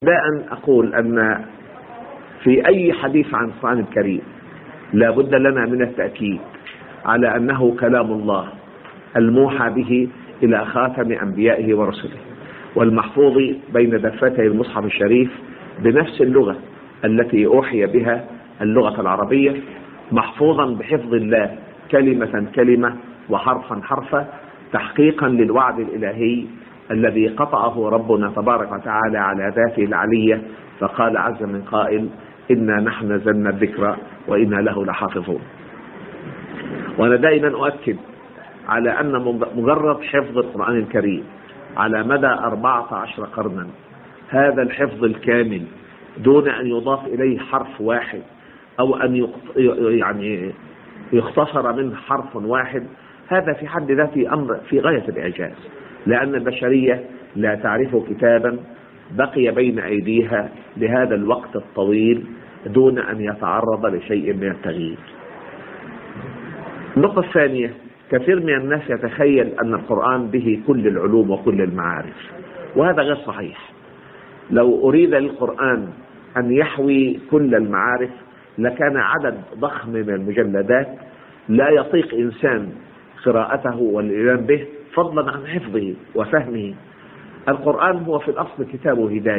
ابتداء أقول أن في أي حديث عن القرآن الكريم لا بد لنا من التأكيد على أنه كلام الله الموحى به إلى خاتم أنبيائه ورسله، والمحفوظ بين دفتي المصحف الشريف بنفس اللغة التي أوحي بها، اللغة العربية، محفوظا بحفظ الله كلمة كلمة وحرفا حرفا، تحقيقا للوعد الإلهي الذي قطعه ربنا تبارك وتعالى على ذاته العلية، فقال عز من قائل: إنا نحن نزلنا الذكر وإنا له لحافظون. وأنا دائما أؤكد على أن مجرد حفظ القرآن الكريم على مدى 14 قرنا، هذا الحفظ الكامل دون أن يضاف إليه حرف واحد أو أن يختصر منه حرف واحد، هذا في حد ذاته أمر في غاية الإعجاز، لأن البشرية لا تعرف كتابا بقي بين أيديها لهذا الوقت الطويل دون أن يتعرض لشيء من التغيير. النقطة الثانية: كثير من الناس يتخيل أن القرآن به كل العلوم وكل المعارف، وهذا غير صحيح. لو أريد للقرآن أن يحوي كل المعارف لكان عدد ضخم من المجلدات لا يطيق إنسان قراءته والإيمان به فضلا عن حفظه وفهمه. القرآن هو في الأصل كتاب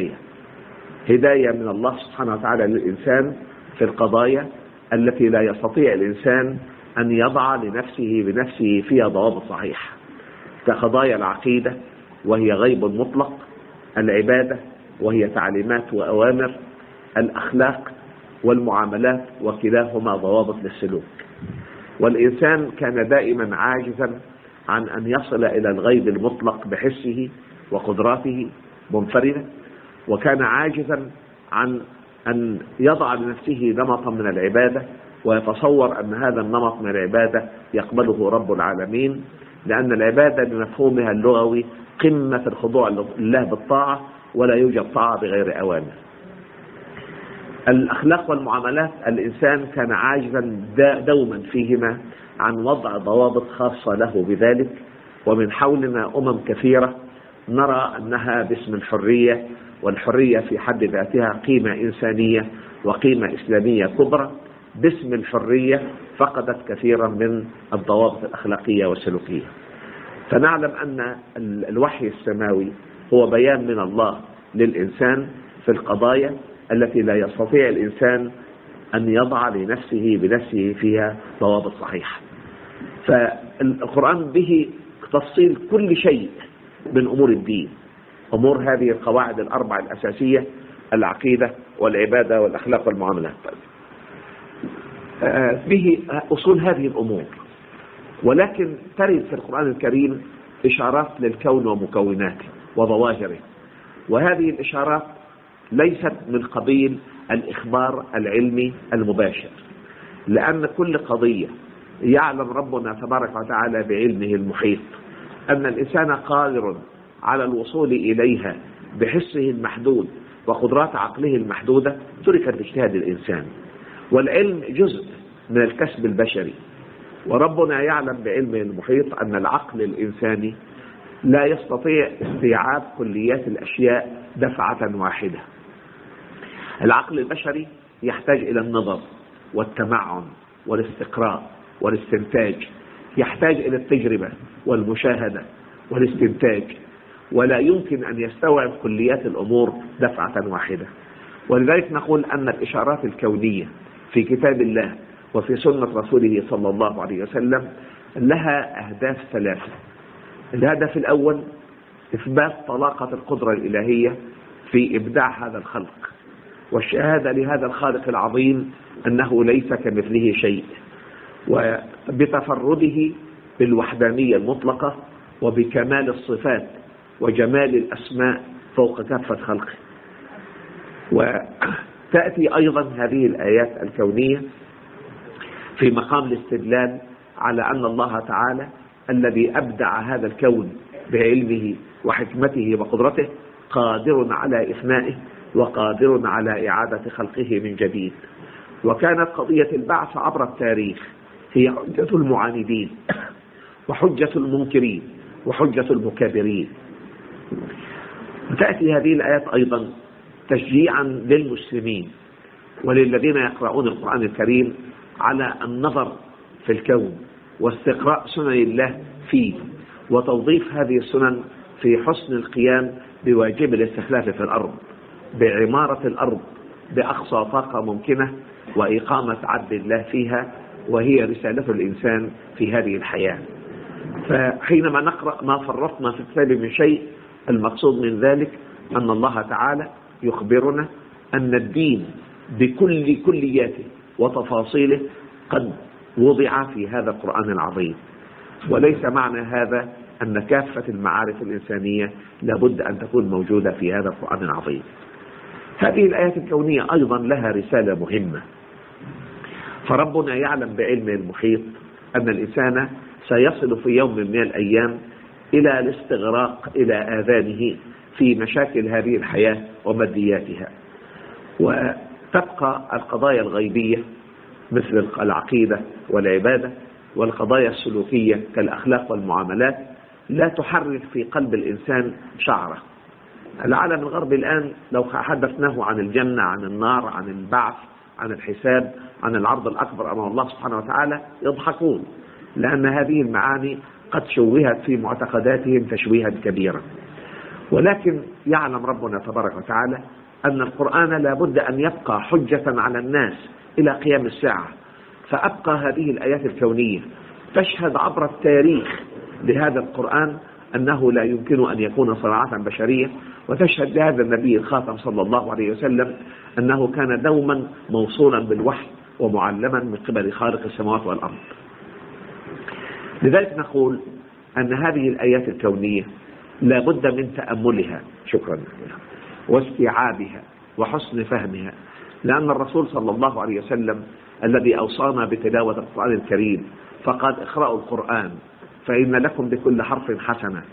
هداية من الله سبحانه وتعالى للإنسان في القضايا التي لا يستطيع الإنسان أن يضع لنفسه بنفسه فيها ضوابط صحيحة، كقضايا العقيدة وهي غيب مطلق، العبادة وهي تعليمات وأوامر، الأخلاق والمعاملات وكلاهما ضوابط للسلوك. والإنسان كان دائما عاجزا عن أن يصل إلى الغيب المطلق بحسه وقدراته منفردة، وكان عاجزا عن أن يضع لنفسه نمطا من العبادة ويتصور أن هذا النمط من العبادة يقبله رب العالمين، لأن العبادة بمفهومها اللغوي قمة الخضوع لله بالطاعة، ولا يوجد طاعة بغير أوامر. الأخلاق والمعاملات الإنسان كان عاجزا دوما فيهما عن وضع ضوابط خاصة له بذلك، ومن حولنا كثيرة نرى أنها باسم الحرية، والحرية في حد ذاتها قيمة إنسانية وقيمة إسلامية كبرى، باسم الحرية فقدت كثيرا من الضوابط الأخلاقية والسلوكية. فنعلم أن الوحي السماوي هو بيان من الله للإنسان في القضايا التي لا يستطيع الإنسان أن يضع لنفسه بنفسه فيها ضوابط صحيحة. فالقرآن به تفصيل كل شيء من أمور الدين، أمور هذه القواعد الأربع الأساسية: العقيدة والعبادة والأخلاق والمعاملات، به أصول هذه الأمور. ولكن ترد في القرآن الكريم إشارات للكون ومكوناته وظواهره، وهذه الإشارات ليست من قبيل الإخبار العلمي المباشر، لأن كل قضية يعلم ربنا تبارك وتعالى بعلمه المحيط أن الإنسان قادر على الوصول إليها بحسه المحدود وقدرات عقله المحدودة، تركت لاجتهاد الإنسان. والعلم جزء من الكسب البشري، وربنا يعلم بعلمه المحيط أن العقل الإنساني لا يستطيع استيعاب كليات الأشياء دفعة واحدة. العقل البشري يحتاج إلى النظر والتمعن والاستقراء والاستنتاج، يحتاج إلى التجربة والمشاهدة والاستنتاج، ولا يمكن أن يستوعب كليات الأمور دفعة واحدة. ولذلك نقول أن الإشارات الكونية في كتاب الله وفي سنة رسوله صلى الله عليه وسلم لها أهداف ثلاثة. الهدف الأول: إثبات طلاقة القدرة الإلهية في إبداع هذا الخلق، والشهادة لهذا الخالق العظيم أنه ليس كمثله شيء، وبتفرده بالوحدانية المطلقة وبكمال الصفات وجمال الأسماء فوق كافة خلقه. وتأتي أيضا هذه الآيات الكونية في مقام الاستدلال على أن الله تعالى الذي أبدع هذا الكون بعلمه وحكمته وقدرته قادر على إفنائه وقادر على إعادة خلقه من جديد. وكانت قضية البعث عبر التاريخ هي حجة المعاندين وحجة المنكرين وحجة المكابرين. وتأتي هذه الآيات أيضا تشجيعا للمسلمين وللذين يقرؤون القرآن الكريم على النظر في الكون واستقراء سنن الله فيه، وتوظيف هذه السنن في حسن القيام بواجب الاستخلاف في الأرض، بعمارة الأرض بأقصى طاقة ممكنة، وإقامة عدل الله فيها، وهي رسالة الإنسان في هذه الحياة. فحينما نقرأ ما فرطنا في الكتاب من شيء، المقصود من ذلك أن الله تعالى يخبرنا أن الدين بكل كلياته وتفاصيله قد وضع في هذا القرآن العظيم، وليس معنى هذا أن كافة المعارف الإنسانية لابد أن تكون موجودة في هذا القرآن العظيم. هذه الآيات الكونية أيضا لها رسالة مهمة، فربنا يعلم بعلمه المحيط أن الإنسان سيصل في يوم من الأيام إلى الاستغراق إلى آذانه في مشاكل هذه الحياة ومادياتها، وتبقى القضايا الغيبية مثل العقيدة والعبادة، والقضايا السلوكية كالأخلاق والمعاملات لا تحرك في قلب الإنسان شعره. العالم الغربي الآن لو حدثناه عن الجنة، عن النار، عن البعث، عن الحساب، عن العرض الأكبر أمام الله سبحانه وتعالى يضحكون، لأن هذه المعاني قد شوهت في معتقداتهم تشويها كبيرا. ولكن يعلم ربنا تبارك وتعالى أن القرآن لا بد أن يبقى حجة على الناس إلى قيام الساعة، فأبقى هذه الآيات الكونية تشهد عبر التاريخ لهذا القرآن أنه لا يمكن أن يكون صناعة بشرية، وتشهد لهذا النبي الخاتم صلى الله عليه وسلم أنه كان دوما موصولا بالوحي ومعلما من قبل خالق السماوات والأرض. لذلك نقول أن هذه الآيات الكونية لا بد من تأملها واستيعابها وحسن فهمها، لأن الرسول صلى الله عليه وسلم الذي أوصانا بتلاوة القرآن الكريم فقال: اقرأوا القرآن فإن لكم بكل حرف حسنة،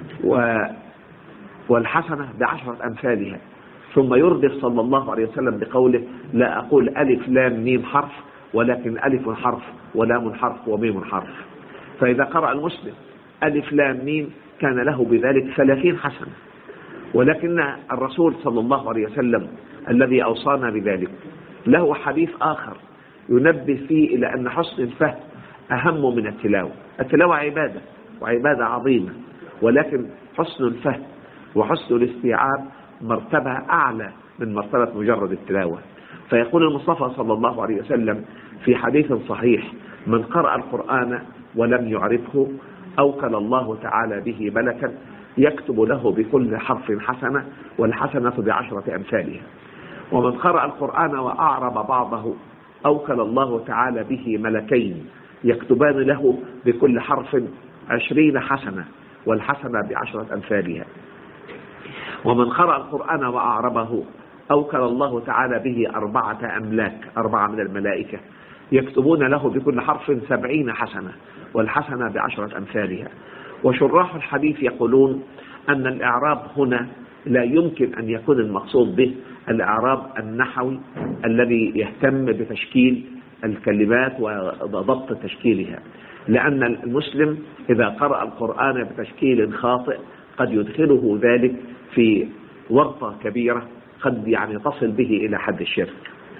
والحسنة ب10 أمثالها. ثم يردف صلى الله عليه وسلم بقوله: لا أقول ألف لام ميم حرف، ولكن ألف حرف ولام حرف وميم حرف. فإذا قرأ المسلم ألف لام ميم كان له بذلك 30 حسنة. ولكن الرسول صلى الله عليه وسلم الذي أوصانا بذلك له حديث آخر ينبه فيه إلى أن حسن الفهم أهم من التلاوة. التلاوة عبادة وعبادة عظيمة، ولكن حسن الفهم وحسن الاستيعاب مرتبة أعلى من مرتبة مجرد التلاوة. فيقول المصطفى صلى الله عليه وسلم في حديث صحيح: من قرأ القرآن ولم يعرفه أوكل الله تعالى به ملكا يكتب له بكل حرف حسنة، والحسنة ب10 أمثالها. ومن قرأ القرآن وأعرب بعضه أوكل الله تعالى به ملكين يكتبان له بكل حرف 20 حسنة، والحسنة ب10 أمثالها. ومن قرأ القرآن وأعربه أوكل الله تعالى به 4 أملاك، 4 من الملائكة يكتبون له بكل حرف 70 حسنة، والحسنة ب10 أمثالها. وشراح الحديث يقولون أن الإعراب هنا لا يمكن أن يكون المقصود به الإعراب النحوي الذي يهتم بتشكيل الكلمات وضبط تشكيلها، لأن المسلم إذا قرأ القرآن بتشكيل خاطئ قد يدخله ذلك في ورطة كبيرة قد تصل به إلى حد الشرك.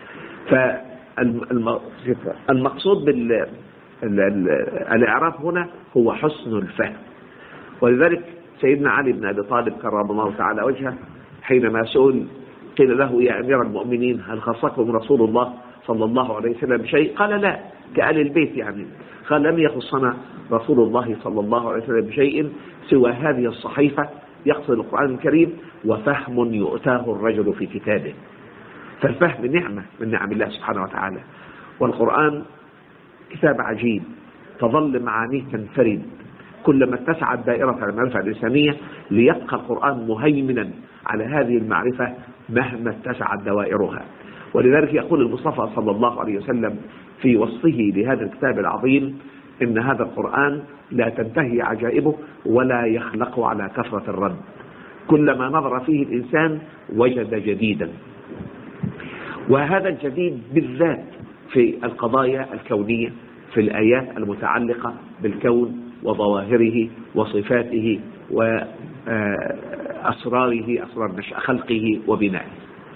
فالمقصود بالإعراب هنا هو حسن الفهم. ولذلك سيدنا علي بن أبي طالب كرم الله تعالى وجهه حينما سئل قيل له: يا أمير المؤمنين هل خصكم رسول الله صلى الله عليه وسلم بشيء؟ قال: لا، كآل البيت قال: لم يخصنا رسول الله صلى الله عليه وسلم بشيء سوى هذه الصحيفة، يقصد القرآن الكريم، وفهم يؤتاه الرجل في كتابه. فالفهم نعمة من نعم الله سبحانه وتعالى، والقرآن كتاب عجيب تظل معانيه تنفرد كلما اتسعت دائرة المعرفة الإنسانية، ليبقى القرآن مهيمنا على هذه المعرفة مهما اتسعت دوائرها. ولذلك يقول المصطفى صلى الله عليه وسلم في وصفه لهذا الكتاب العظيم: إن هذا القرآن لا تنتهي عجائبه ولا يخلق على كثرة الرد، كلما نظر فيه الإنسان وجد جديدا. وهذا الجديد بالذات في القضايا الكونية، في الآيات المتعلقة بالكون وظواهره وصفاته وأسراره، أسرار خلقه وبنائه.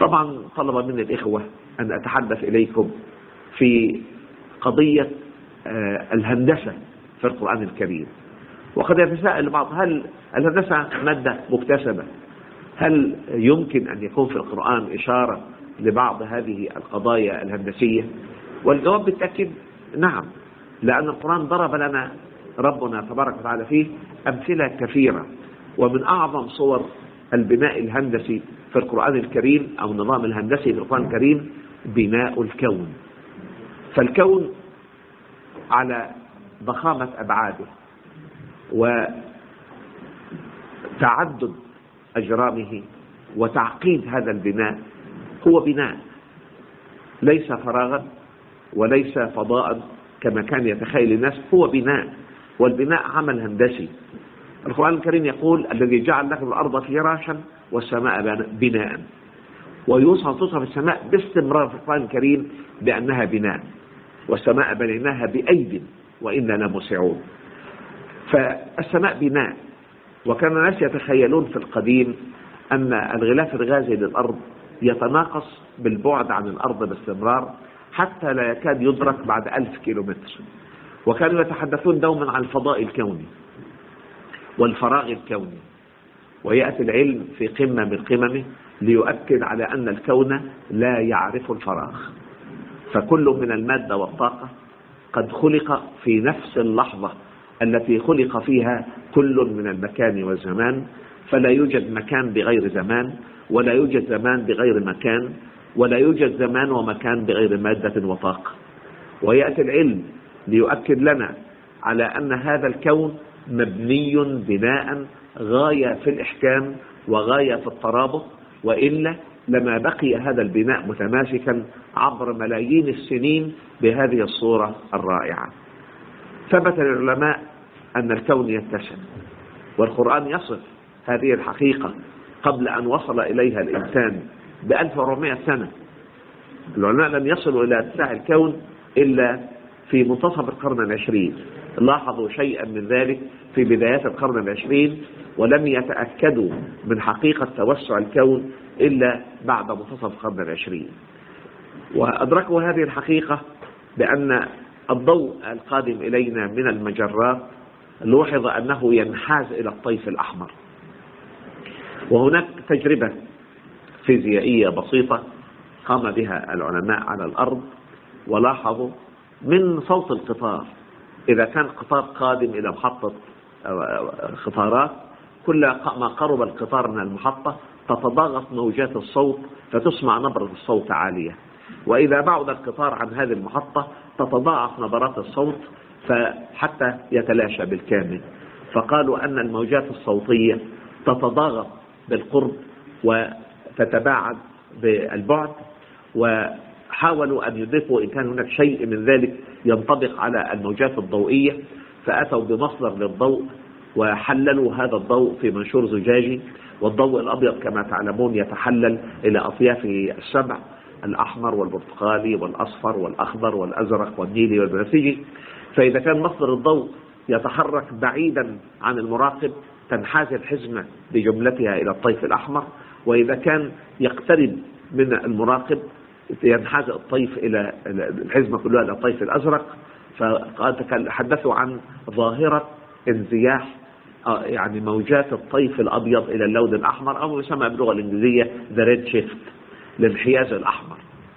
طبعا طلب مني الإخوة أن أتحدث إليكم في قضية الهندسة في القرآن الكريم. وقد يتساءل البعض: هل الهندسة مادة مكتسبة؟ هل يمكن أن يكون في القرآن إشارة لبعض هذه القضايا الهندسية؟ والجواب بالتأكيد نعم، لأن القرآن ضرب لنا ربنا تبارك وتعالى فيه أمثلة كثيرة. ومن أعظم صور البناء الهندسي في القرآن الكريم أو النظام الهندسي في القرآن الكريم بناء الكون. فالكون على ضخامة أبعاده وتعدد أجرامه وتعقيد هذا البناء هو بناء ليس فراغا وليس فضاء كما كان يتخيل الناس، هو بناء، والبناء عمل هندسي. القرآن الكريم يقول: الذي جعل لكم الأرض فراشا والسماء بناء. توصف السماء باستمرار في القرآن الكريم بأنها بناء، والسماء بنيناها بأيد وإنا لموسعون. فالسماء بناء. وكان الناس يتخيلون في القديم أن الغلاف الغازي للأرض يتناقص بالبعد عن الأرض باستمرار حتى لا يكاد يدرك بعد 1000 كيلومتر. وكانوا يتحدثون دوما عن الفضاء الكوني والفراغ الكوني. ويأتي العلم في قمة من قممه ليؤكد على أن الكون لا يعرف الفراغ، فكل من المادة والطاقة قد خلق في نفس اللحظة التي خلق فيها كل من المكان والزمان، فلا يوجد مكان بغير زمان، ولا يوجد زمان بغير مكان، ولا يوجد زمان ومكان بغير مادة وطاقة. ويأتي العلم ليؤكد لنا على أن هذا الكون مبني بناء غاية في الإحكام وغاية في الترابط، وإلا لما بقي هذا البناء متماسكا عبر ملايين السنين بهذه الصورة الرائعة. ثبت للعلماء أن الكون يتسع، والقرآن يصف هذه الحقيقة قبل أن وصل إليها الإنسان ب1400 سنة. العلماء لم يصلوا إلى اتساع الكون إلا في منتصف القرن العشرين، لاحظوا شيئا من ذلك في بدايات القرن العشرين، ولم يتأكدوا من حقيقة توسع الكون إلا بعد منتصف القرن العشرين. وأدركوا هذه الحقيقة بأن الضوء القادم إلينا من المجرات لوحظ أنه ينحاز إلى الطيف الأحمر. وهناك تجربة فيزيائية بسيطة قام بها العلماء على الأرض، ولاحظوا من صوت القطار، إذا كان قطار قادم إلى محطة قطارات، كل ما قرب القطار من المحطة تتضاغط موجات الصوت فتسمع نبرة الصوت عالية، وإذا بعد القطار عن هذه المحطة تتضاعف نبرات الصوت حتى يتلاشى بالكامل. فقالوا أن الموجات الصوتية تتضاغط بالقرب وتتباعد بالبعد، وحاولوا أن يضيفوا إن كان هناك شيء من ذلك ينطبق على الموجات الضوئية، فأتوا بمصدر للضوء وحللوا هذا الضوء في منشور زجاجي. والضوء الأبيض كما تعلمون يتحلل إلى أطيافه السبع: الأحمر والبرتقالي والأصفر والأخضر والأزرق والنيلي والبنفسجي. فإذا كان مصدر الضوء يتحرك بعيدا عن المراقب تنحاز الحزمة بجملتها إلى الطيف الأحمر، وإذا كان يقترب من المراقب ينحاز الطيف إلى الحزمة كلها إلى الطيف الأزرق. فحدثوا عن ظاهرة انزياح يعني موجات الطيف الأبيض إلى اللون الأحمر، أو يسمى باللغة الإنجليزية the red shift، الانحياز الأحمر.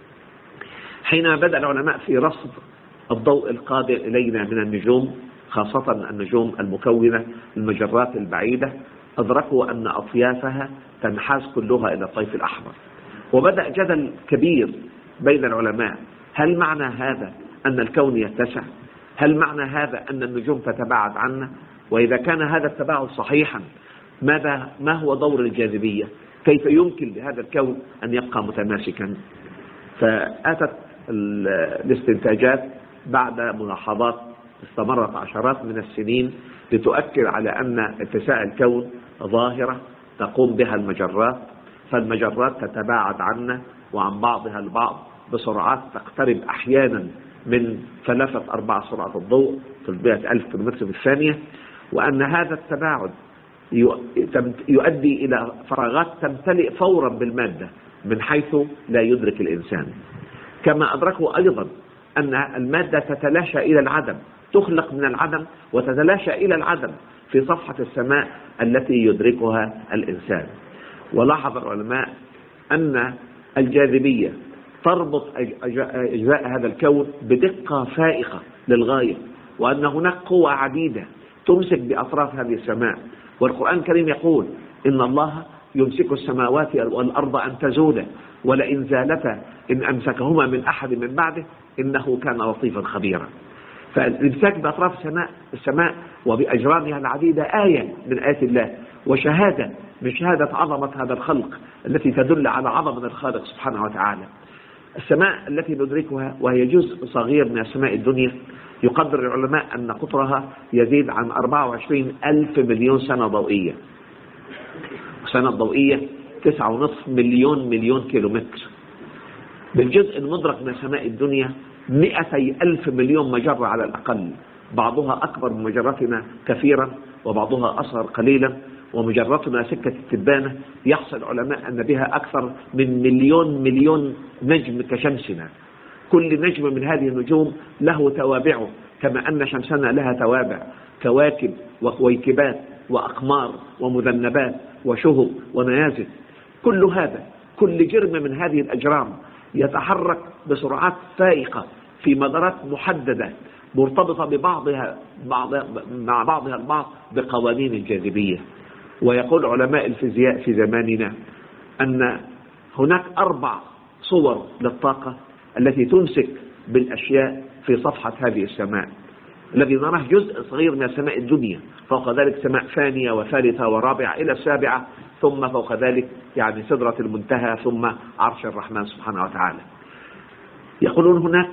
حينما بدأ العلماء في رصد الضوء القادم إلينا من النجوم، خاصة النجوم المكونة المجرات البعيدة، أدركوا أن أطيافها تنحاز كلها إلى الطيف الأحمر. وبدأ جدل كبير بين العلماء: هل معنى هذا أن الكون يتسع؟ هل معنى هذا أن النجوم تتباعد عنا؟ وإذا كان هذا التباعد صحيحا ما هو دور الجاذبية؟ كيف يمكن لهذا الكون أن يبقى متماسكا؟ فأتت الاستنتاجات بعد ملاحظات استمرت عشرات من السنين لتؤكد على أن اتساع الكون ظاهرة تقوم بها المجرات، فالمجرات تتباعد عنا وعن بعضها البعض بسرعات تقترب أحيانا من 3-4 سرعة الضوء 300,000 كيلومتر في الثانية، وأن هذا التباعد يؤدي إلى فراغات تمتلئ فورا بالمادة، من حيث لا يدرك الإنسان. كما أدركوا أيضا أن المادة تتلاشى إلى العدم، تخلق من العدم وتتلاشى إلى العدم في صفحة السماء التي يدركها الإنسان. ولاحظ العلماء أن الجاذبية تربط أجزاء هذا الكون بدقة فائقة للغاية، وأن هناك قوى عديدة تمسك بأطراف هذه السماء. والقرآن الكريم يقول إن الله يمسك السماوات والأرض أن تزولا ولئن زالتا إن أمسكهما من أحد من بعده إنه كان لطيفا خبيرا. فالإمساك بأطراف السماء وبأجرامها العديدة آية من آيات الله، وشهادة من شهادة عظمة هذا الخلق التي تدل على عظمة الخالق سبحانه وتعالى. السماء التي ندركها وهي جزء صغير من السماء الدنيا، يقدر العلماء أن قطرها يزيد عن 24,000 مليون سنة ضوئية. سنة ضوئية 9.5 مليون كيلومتر. بالجزء المدرك من سماء الدنيا 200,000 مليون مجرة على الأقل، بعضها أكبر من مجرتنا كثيرا وبعضها أصغر قليلا. ومجرتنا سكة التبانة يحصل العلماء أن بها أكثر من مليون نجم كشمسنا. كل نجم من هذه النجوم له توابعه، كما أن شمسنا لها توابع، كواكب وكويكبات وأقمار ومذنبات وشهب ونيازك. كل هذا، كل جرم من هذه الأجرام يتحرك بسرعات فائقة في مدارات محددة مرتبطة مع بعضها البعض بقوانين الجاذبية. ويقول علماء الفيزياء في زماننا أن هناك 4 صور للطاقة التي تمسك بالأشياء في صفحة هذه السماء. الذي نراه جزء صغير من سماء الدنيا، فوق ذلك سماء ثانية وثالثة ورابعة إلى السابعة، ثم فوق ذلك يعني سدرة المنتهى، ثم عرش الرحمن سبحانه وتعالى. يقولون هناك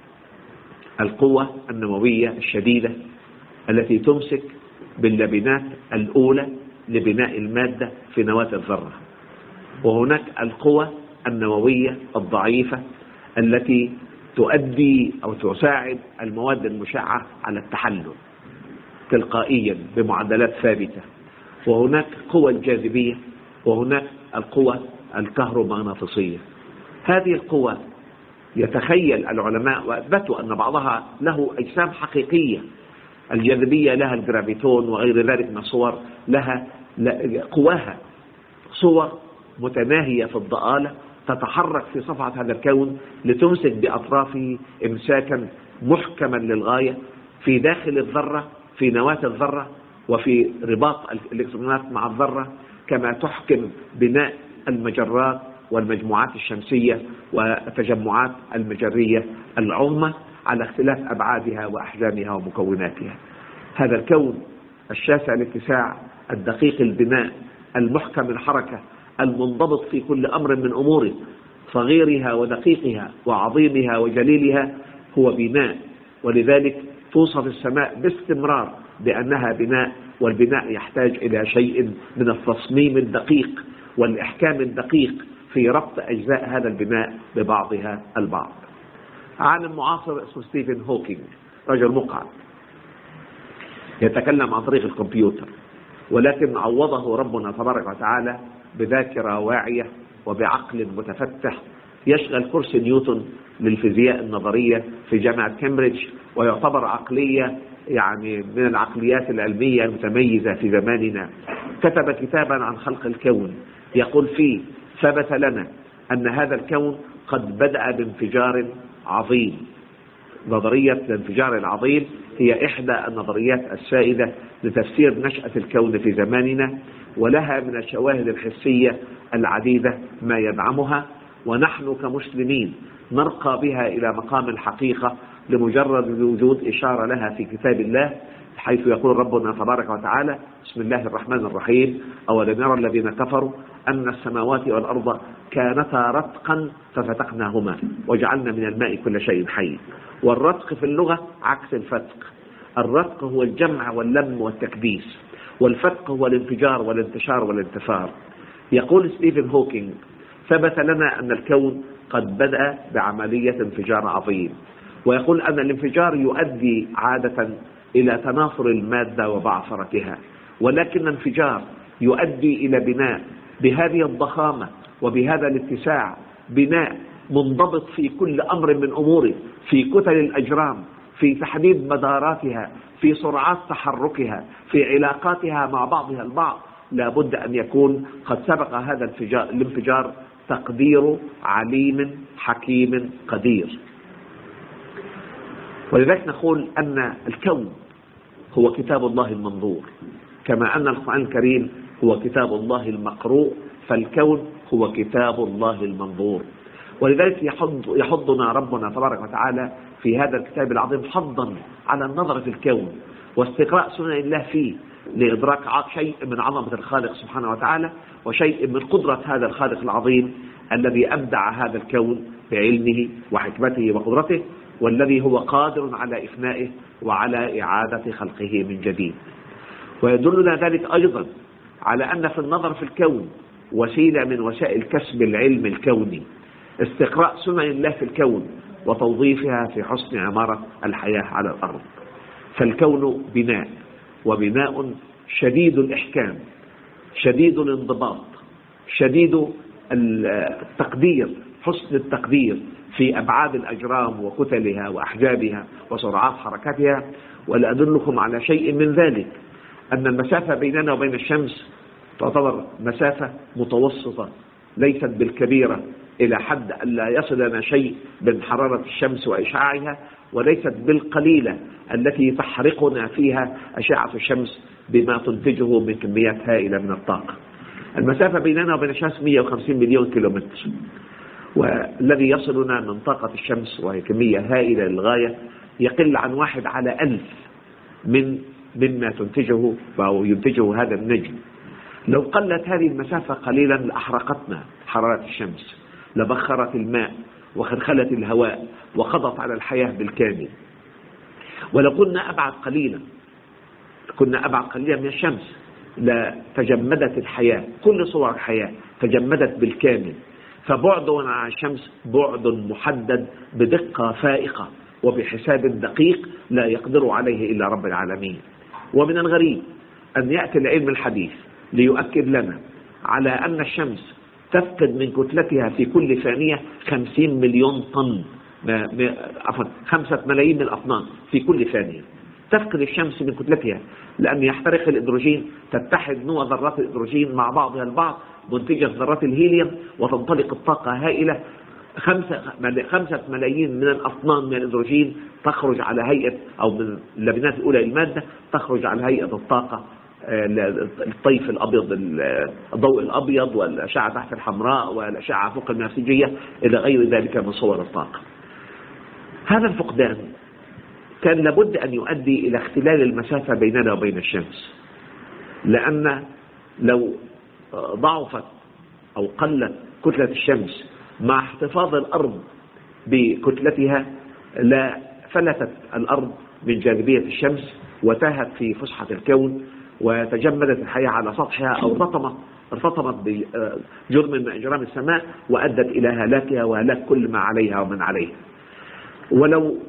القوة النووية الشديدة التي تمسك باللبنات الأولى لبناء المادة في نواة الذرة، وهناك القوة النووية الضعيفة التي تؤدي أو تساعد المواد المشعة على التحلل تلقائيا بمعدلات ثابتة، وهناك قوة الجاذبية، وهناك القوة الكهرومغناطيسية. هذه القوة يتخيل العلماء وأثبتوا أن بعضها له أجسام حقيقية. الجاذبية لها الجرافيتون وغير ذلك من الصور، لها قواها صور متناهية في الضآلة تتحرك في صفحة هذا الكون لتمسك بأطرافه إمساكا محكما للغاية في داخل الذرة، في نواة الذرة، وفي رباط الإلكترونات مع الذرة، كما تحكم بناء المجرات والمجموعات الشمسية والتجمعات المجرية العظمى على اختلاف أبعادها وأحجامها ومكوناتها. هذا الكون الشاسع الاتساع، الدقيق البناء، المحكم الحركة، المنضبط في كل أمر من أموره، صغيرها ودقيقها وعظيمها وجليلها، هو بناء. ولذلك توصف السماء باستمرار بأنها بناء، والبناء يحتاج إلى شيء من التصميم الدقيق والإحكام الدقيق في ربط أجزاء هذا البناء ببعضها البعض. عالم معاصر اسمه ستيفن هوكينج، رجل مقعد يتكلم عن طريق الكمبيوتر، ولكن عوضه ربنا تبارك وتعالى بذاكرة واعية وبعقل متفتح يشغل كرسي نيوتن للفيزياء النظرية في جامعة كامبريدج، ويعتبر عقلية يعني من العقليات العلمية المتميزة في زماننا. كتب كتابا عن خلق الكون يقول فيه: ثبت لنا أن هذا الكون قد بدأ بانفجار عظيم. نظرية الانفجار العظيم هي إحدى النظريات السائدة لتفسير نشأة الكون في زماننا، ولها من الشواهد الحسية العديدة ما يدعمها، ونحن كمسلمين نرقى بها إلى مقام الحقيقة لمجرد وجود إشارة لها في كتاب الله، حيث يقول ربنا تبارك وتعالى: بسم الله الرحمن الرحيم: أولم يرى الذين كفروا أن السماوات والأرض كانتا رتقا ففتقناهما وجعلنا من الماء كل شيء حي. والرتق في اللغة عكس الفتق. الرتق هو الجمع واللم والتكديس، والفتق هو الانفجار والانتشار والانتثار. يقول ستيفن هوكينج: ثبت لنا أن الكون قد بدأ بعملية انفجار عظيم، ويقول أن الانفجار يؤدي عادة إلى تناثر المادة وبعثرتها، ولكن الانفجار يؤدي إلى بناء بهذه الضخامة وبهذا الاتساع بناء منضبط في كل أمر من أموره، في كتل الأجرام، في تحديد مداراتها، في سرعات تحركها، في علاقاتها مع بعضها البعض، لا بد أن يكون قد سبق هذا الانفجار تقدير عليم حكيم قدير. ولذلك نقول أن الكون هو كتاب الله المنظور، كما أن القرآن الكريم هو كتاب الله المقروء، فالكون هو كتاب الله المنظور. ولذلك يحضنا ربنا تبارك وتعالى في هذا الكتاب العظيم حظا على النظر في الكون واستقراء سنن الله فيه، لإدراك شيء من عظمة الخالق سبحانه وتعالى وشيء من قدرة هذا الخالق العظيم الذي أبدع هذا الكون بعلمه وحكمته وقدرته، والذي هو قادر على إفنائه وعلى إعادة خلقه من جديد. ويدلنا ذلك أيضا على أن في النظر في الكون وسيلة من وسائل كسب العلم الكوني، استقراء سنن الله في الكون وتوظيفها في حسن عمارة الحياة على الأرض. فالكون بناء، وبناء شديد الإحكام، شديد الانضباط، شديد التقدير، حسن التقدير في أبعاد الأجرام وكتلها وأحجابها وسرعات حركتها. ولأدلكم على شيء من ذلك، أن المسافة بيننا وبين الشمس تعتبر مسافة متوسطة، ليست بالكبيرة إلى حد أن لا يصلنا شيء من حرارة الشمس وإشعاعها، وليست بالقليلة التي تحرقنا فيها أشعة الشمس بما تنتجه من كميات هائلة من الطاقة. المسافة بيننا وبين الشمس 150 مليون كيلومتر، والذي يصلنا من طاقة الشمس وهي كمية هائلة للغاية يقل عن 1 على 1000 مما تنتجه أو ينتجه هذا النجم. لو قلت هذه المسافة قليلا لأحرقتنا حرارة الشمس، لبخرت الماء وخلخلت الهواء وقضت على الحياة بالكامل. ولو كنا أبعد قليلا من الشمس لتجمدت الحياة، كل صور الحياة تجمدت بالكامل. فبعدنا عن الشمس بعد محدد بدقة فائقة وبحساب دقيق لا يقدر عليه إلا رب العالمين. ومن الغريب أن يأتي العلم الحديث ليؤكد لنا على أن الشمس تفقد من كتلتها في كل ثانية 50 مليون طن، 5 ملايين من الأطنان في كل ثانية تفقد الشمس من كتلتها، لأن يحترق الإدروجين، تتحد نوى ذرات الإدروجين مع بعضها البعض منتجة ذرات الهيليوم، وتنطلق الطاقة هائلة. 5 ملايين من الأطنان من الإدروجين تخرج على هيئة، أو من اللبنات الأولى المادة تخرج على هيئة الطاقة، الطيف الأبيض، الضوء الأبيض، والأشعة تحت الحمراء، والأشعة فوق البنفسجية، إلى غير ذلك من صور الطاقة. هذا الفقدان كان لابد أن يؤدي إلى اختلال المسافة بيننا وبين الشمس، لأن لو ضعفت أو قلت كتلة الشمس مع احتفاظ الأرض بكتلتها لا فلتت الأرض من جاذبية الشمس وتاهت في فسحة الكون، وتجمدت الحياة على سطحها، أو ارتطمت بجرم من أجرام السماء وأدت إلى هلاكها وهلاك كل ما عليها ومن عليها. ولو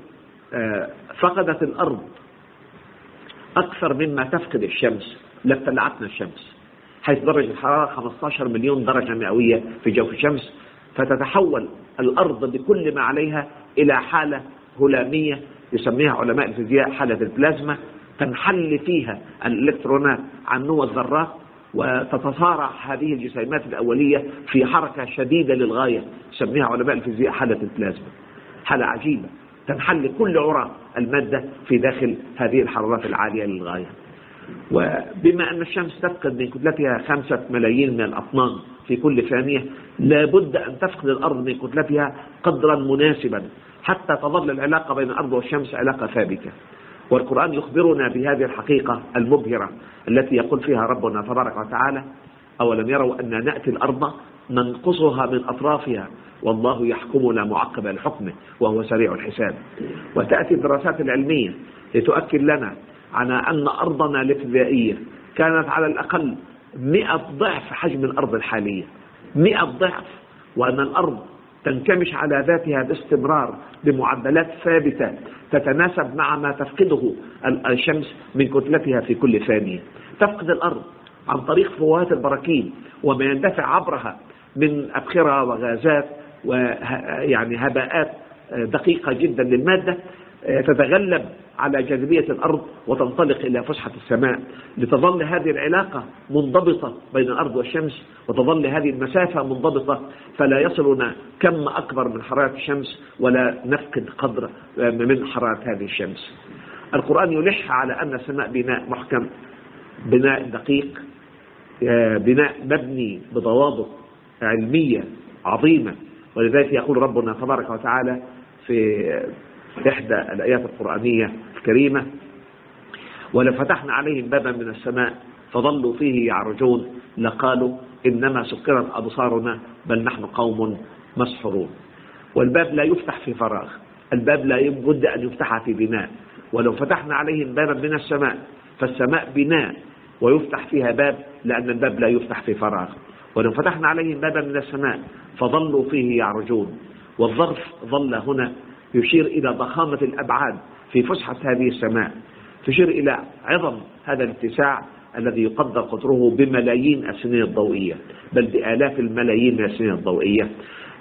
فقدت الأرض أكثر مما تفقد الشمس لابتلعتنا الشمس، حيث درجة الحرارة 15 مليون درجة مئوية في جوف الشمس، فتتحول الأرض بكل ما عليها إلى حالة هلامية يسميها علماء الفيزياء حالة البلازما، تنحل فيها الإلكترونات عن نوى الذرات، وتتصارع هذه الجسيمات الأولية في حركة شديدة للغاية يسميها علماء الفيزياء حالة البلازما. حالة عجيبة تنحل كل عرى المادة في داخل هذه الحرارات العالية للغاية. وبما أن الشمس تفقد من كتلتها 5 ملايين من الأطنان في كل ثانية، لابد أن تفقد الأرض من كتلتها قدرا مناسبا حتى تظل العلاقة بين الأرض والشمس علاقة ثابتة. والقرآن يخبرنا بهذه الحقيقة المبهرة التي يقول فيها ربنا تبارك وتعالى: أولم يروا أن نأتي الأرض ننقصها من أطرافها والله يحكم لا معقب لحكمه وهو سريع الحساب. وتأتي الدراسات العلمية لتؤكد لنا على أن أرضنا الابتدائية كانت على الأقل 100 ضعف حجم الأرض الحالية، 100 ضعف، وأن الأرض تنكمش على ذاتها باستمرار بمعدلات ثابتة تتناسب مع ما تفقده الشمس من كتلتها في كل ثانية. تفقد الأرض عن طريق فوهات البراكين وما يندفع عبرها من أبخرة وغازات ويعني هباءات دقيقة جدا للمادة تتغلب على جاذبية الأرض وتنطلق إلى فسحة السماء، لتظل هذه العلاقة منضبطة بين الأرض والشمس، وتظل هذه المسافة منضبطة، فلا يصلنا كم أكبر من حرارة الشمس ولا نفقد قدر من حرارة هذه الشمس. القرآن يلح على أن السماء بناء محكم، بناء دقيق، بناء مبني بضوابط علمية عظيمة. ولذلك يقول ربنا تبارك وتعالى في إحدى الآيات القرآنية الكريمة: ولو فتحنا عليهم بابا من السماء فظلوا فيه يعرجون لقالوا إنما سكرت أبصارنا بل نحن قوم مسحورون. والباب لا يفتح في فراغ، الباب لا يبد أن يفتح في بناء. ولو فتحنا عليهم بابا من السماء، فالسماء بناء ويفتح فيها باب، لأن الباب لا يفتح في فراغ. ولو فتحنا عليهم بابا من السماء فظلوا فيه يعرجون. والظرف ظل هنا يشير إلى ضخامة الأبعاد في فسحة هذه السماء، تشير إلى عظم هذا الاتساع الذي يقدر قطره بملايين السنين الضوئية، بل بآلاف الملايين من السنين الضوئية.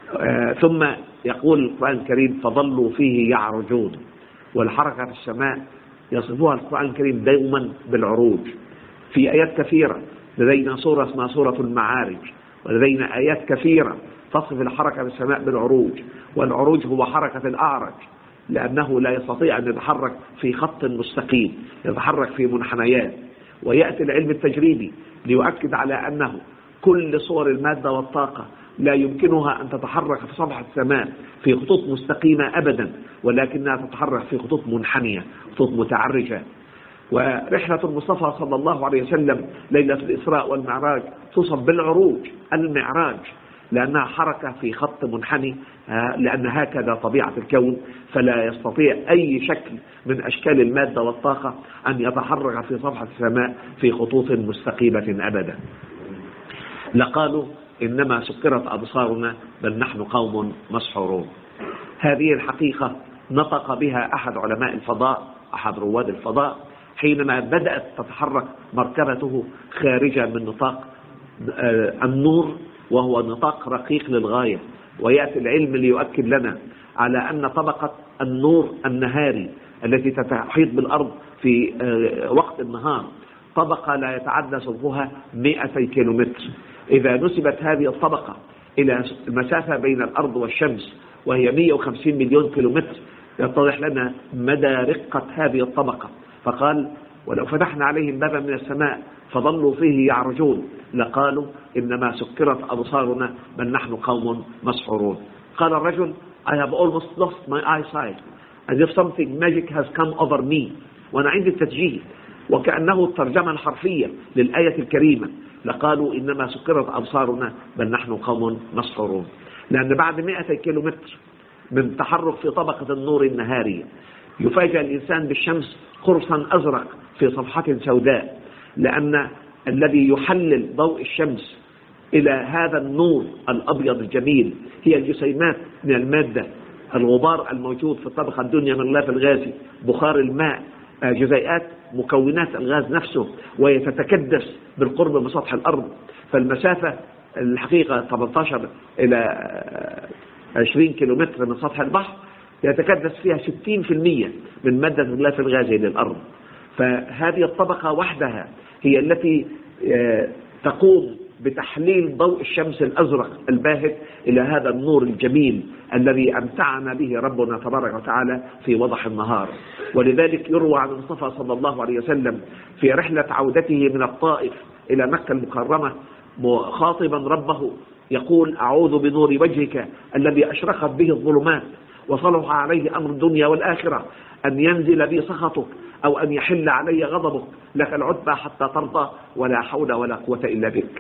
ثم يقول القرآن الكريم: فظلوا فيه يعرجون. والحركة في السماء يصفها القرآن الكريم دوما بالعروج. في آيات كثيرة، لدينا سورة اسمها سورة المعارج، ولدينا آيات كثيرة تصف الحركة في السماء بالعروج. والعروج هو حركة الأعرج، لأنه لا يستطيع أن يتحرك في خط مستقيم، يتحرك في منحنيات. ويأتي العلم التجريبي ليؤكد على أنه كل صور المادة والطاقة لا يمكنها أن تتحرك في سطح السماء في خطوط مستقيمة أبدا، ولكنها تتحرك في خطوط منحنية، خطوط متعرجة. ورحلة المصطفى صلى الله عليه وسلم ليلة الإسراء والمعراج توصف بالعروج، المعراج، لأنها حركة في خط منحني، لأن هكذا طبيعة الكون، فلا يستطيع أي شكل من أشكال المادة والطاقة أن يتحرك في صفحة السماء في خطوط مستقيمة أبدا. لقالوا إنما سكرت أبصارنا بل نحن قوم مسحورون. هذه الحقيقة نطق بها أحد علماء الفضاء، أحد رواد الفضاء، حينما بدأت تتحرك مركبته خارجة من نطاق النور، وهو نطاق رقيق للغاية. ويأتي العلم ليؤكد لنا على أن طبقة النور النهاري التي تحيط بالأرض في وقت النهار طبقة لا يتعدى سمكها 200 كيلومتر. إذا نسبت هذه الطبقة إلى المسافة بين الأرض والشمس وهي 150 مليون كيلومتر، يتضح لنا مدى رقة هذه الطبقة. فقال: ولو فتحنا عليهم بابا من السماء فظلوا فيه يعرجون لقالوا إنما سكرت أبصارنا بل نحن قوم مسحورون. قال الرجل: I have almost lost my eyesight as if something magic has come over me. وأنا عندي التسجيل، وكأنه الترجمة الحرفية للآية الكريمة. لقالوا إنما سكرت أبصارنا بل نحن قوم مسحورون. لأن بعد 200 كيلومتر من تحرك في طبقة النور النهاري يفاجأ الإنسان بالشمس قرصا أزرق في صفحة سوداء، لأن الذي يحلل ضوء الشمس إلى هذا النور الأبيض الجميل هي الجسيمات من المادة، الغبار الموجود في الطبقة الدنيا من الغلاف الغازي، بخار الماء، جزيئات مكونات الغاز نفسه، ويتتكدس بالقرب من سطح الأرض. فالمسافة الحقيقة 18 إلى 20 كيلومتر من سطح البحر يتكدس فيها 60% من مادة الغلاف الغازي للأرض. فهذه الطبقة وحدها هي التي تقوم بتحليل ضوء الشمس الأزرق الباهت إلى هذا النور الجميل الذي أمتعنا به ربنا تبارك وتعالى في وضح النهار. ولذلك يروى عن المصطفى صلى الله عليه وسلم في رحلة عودته من الطائف إلى مكة المكرمة خاطبا ربه يقول: أعوذ بنور وجهك الذي أشرقت به الظلمات وصلح عليه أمر الدنيا والآخرة أن ينزل بي سخطك أو أن يحل علي غضبك، لك العتبى حتى ترضى ولا حول ولا قوة إلا بك.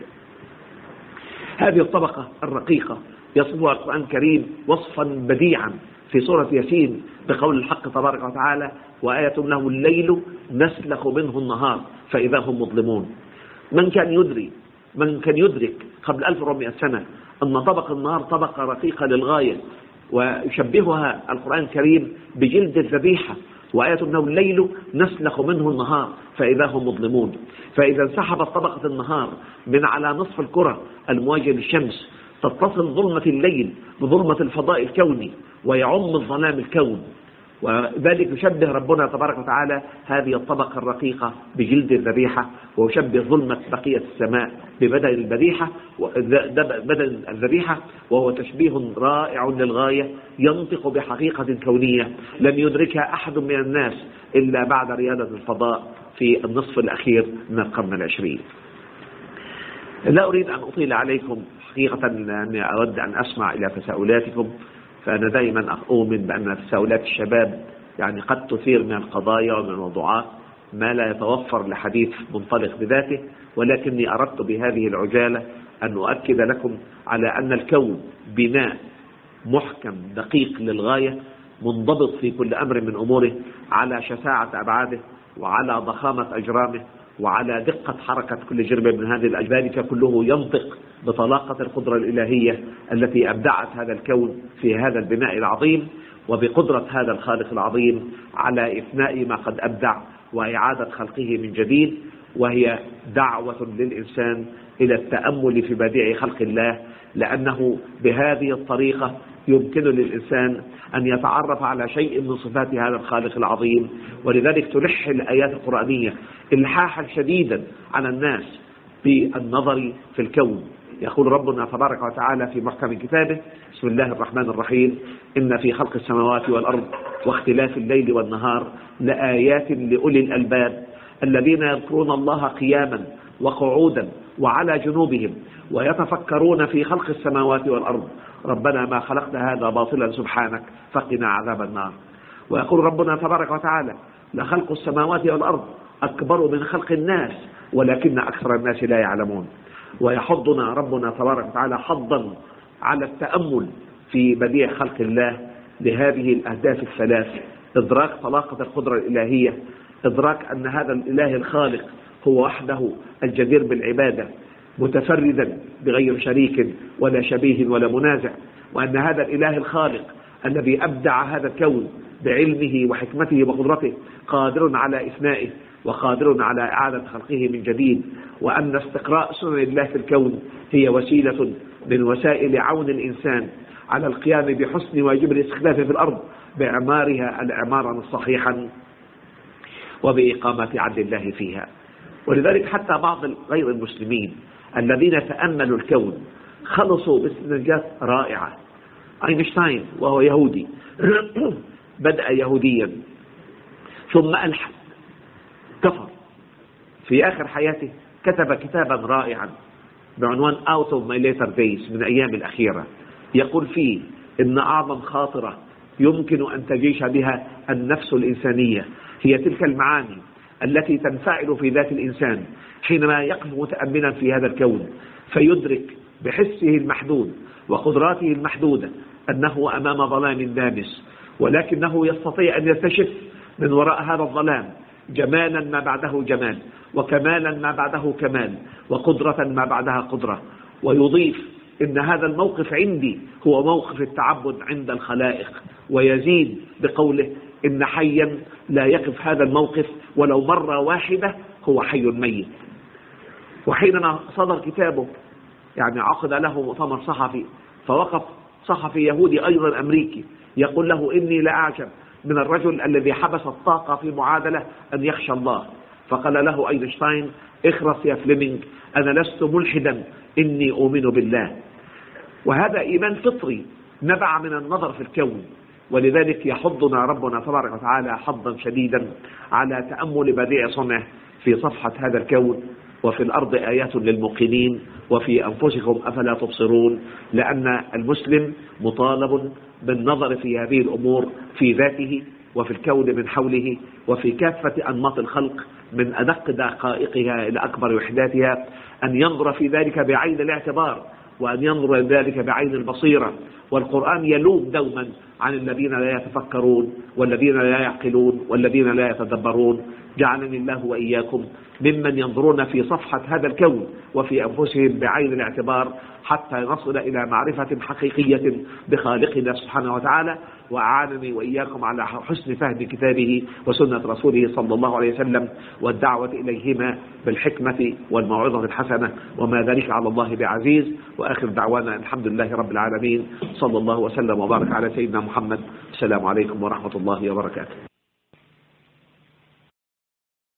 هذه الطبقة الرقيقة يصفها القرآن الكريم وصفا بديعا في سورة ياسين بقول الحق تبارك وتعالى: وآية له الليل نسلخ منه النهار فإذا هم مظلمون. من كان يدرك قبل 1400 سنة أن طبق النهار طبقة رقيقة للغاية، ويشبهها القرآن الكريم بجلد الذبيحة. وآية له الليل نسلخ منه النهار فإذا هم مظلمون. فإذا انسحبت طبقة النهار من على نصف الكرة المواجه للشمس تتصل ظلمة الليل بظلمة الفضاء الكوني ويعم الظلام الكون. وذلك يشبه ربنا تبارك وتعالى هذه الطبقة الرقيقة بجلد الذبيحة، ويشبه ظلمة بقية السماء ببدن الذبيحة، وهو تشبيه رائع للغاية ينطق بحقيقة كونية لم يدركها أحد من الناس إلا بعد ريادة الفضاء في النصف الأخير من القرن العشرين. لا أريد أن أطيل عليكم حقيقة، لأني أود أن أسمع إلى تساؤلاتكم، فأنا دائما أؤمن بأن تساؤلات الشباب يعني قد تثير من القضايا ومن الموضوعات ما لا يتوفر لحديث منطلق بذاته، ولكني أردت بهذه العجالة أن أؤكد لكم على أن الكون بناء محكم دقيق للغاية، منضبط في كل أمر من أموره، على شساعة أبعاده وعلى ضخامة أجرامه وعلى دقة حركة كل جرم من هذه الأجزاء، كله ينطق بطلاقة القدرة الإلهية التي أبدعت هذا الكون في هذا البناء العظيم، وبقدرة هذا الخالق العظيم على إثناء ما قد أبدع وإعادة خلقه من جديد، وهي دعوة للإنسان إلى التأمل في بديع خلق الله، لأنه بهذه الطريقة يمكن للإنسان أن يتعرف على شيء من صفات هذا الخالق العظيم. ولذلك تلح الآيات القرآنية إلحاحا شديدا على الناس بالنظر في الكون. يقول ربنا تبارك وتعالى في محكم كتابه: بسم الله الرحمن الرحيم، إن في خلق السماوات والأرض واختلاف الليل والنهار لآيات لأولي الألباب الذين يذكرون الله قياما وقعودا وعلى جنوبهم ويتفكرون في خلق السماوات والأرض ربنا ما خلقت هذا باطلا سبحانك فقنا عذاب النار. ويقول ربنا تبارك وتعالى: لخلق السماوات والأرض أكبر من خلق الناس ولكن أكثر الناس لا يعلمون. ويحضنا ربنا تبارك وتعالى حضا على التأمل في بديع خلق الله لهذه الأهداف الثلاث: إدراك طلاقة القدرة الإلهية، إدراك أن هذا الإله الخالق هو وحده الجدير بالعبادة متفردا بغير شريك ولا شبيه ولا منازع، وأن هذا الإله الخالق الذي أبدع هذا الكون بعلمه وحكمته وقدرته قادر على إثنائه وقادر على إعادة خلقه من جديد، وأن استقراء سنن الله في الكون هي وسيلة من وسائل عون الإنسان على القيام بحسن واجب الاستخلاف في الأرض بإعمارها الإعمارا صحيحا وبإقامة عدل الله فيها. ولذلك حتى بعض غير المسلمين الذين تأملوا الكون خلصوا باستنتاجات رائعة. أينشتاين وهو يهودي بدأ يهوديا ثم ألحد كفر، في آخر حياته كتب كتابا رائعا بعنوان Out of my later days، من أيام الأخيرة، يقول فيه إن أعظم خاطرة يمكن أن تجيش بها النفس الإنسانية هي تلك المعاني التي تنفعل في ذات الإنسان حينما يقف متأملا في هذا الكون فيدرك بحسه المحدود وقدراته المحدودة أنه أمام ظلام دامس، ولكنه يستطيع أن يكتشف من وراء هذا الظلام جمالا ما بعده جمال، وكمالا ما بعده كمال، وقدرة ما بعدها قدرة، ويضيف إن هذا الموقف عندي هو موقف التعبد عند الخلائق، ويزيد بقوله إن حيا لا يقف هذا الموقف ولو مرة واحدة هو حي ميت. وحينما صدر كتابه يعني عقد له مؤتمر صحفي، فوقف صحفي يهودي أيضا أمريكي يقول له: إني لأعجب من الرجل الذي حبس الطاقة في معادلة أن يخشى الله. فقال له أينشتاين: اخرس يا فليمنج، أنا لست ملحدا، إني أؤمن بالله. وهذا إيمان فطري نبع من النظر في الكون. ولذلك يحضنا ربنا تبارك وتعالى حظا شديدا على تأمل بديع صنعه في صفحة هذا الكون: وفي الأرض آيات للموقنين وفي أنفسكم أفلا تبصرون. لأن المسلم مطالب بالنظر في هذه الأمور في ذاته وفي الكون من حوله وفي كافة أنماط الخلق من أدق دقائقها إلى أكبر وحداتها، أن ينظر في ذلك بعين الاعتبار، وأن ينظر ذلك بعين البصيرة، والقرآن يلوم دوما عن الذين لا يتفكرون والذين لا يعقلون والذين لا يتدبرون. جعلني الله وإياكم ممن ينظرون في صفحة هذا الكون وفي أنفسهم بعين الاعتبار حتى نصل إلى معرفة حقيقية بخالقنا سبحانه وتعالى، وأعانني وإياكم على حسن فهم كتابه وسنة رسوله صلى الله عليه وسلم والدعوة إليهما بالحكمة والموعظة الحسنة، وما ذلك على الله بعزيز. وآخر دعوانا الحمد لله رب العالمين، صلى الله وسلم وبارك على سيدنا محمد. السلام عليكم ورحمة الله وبركاته.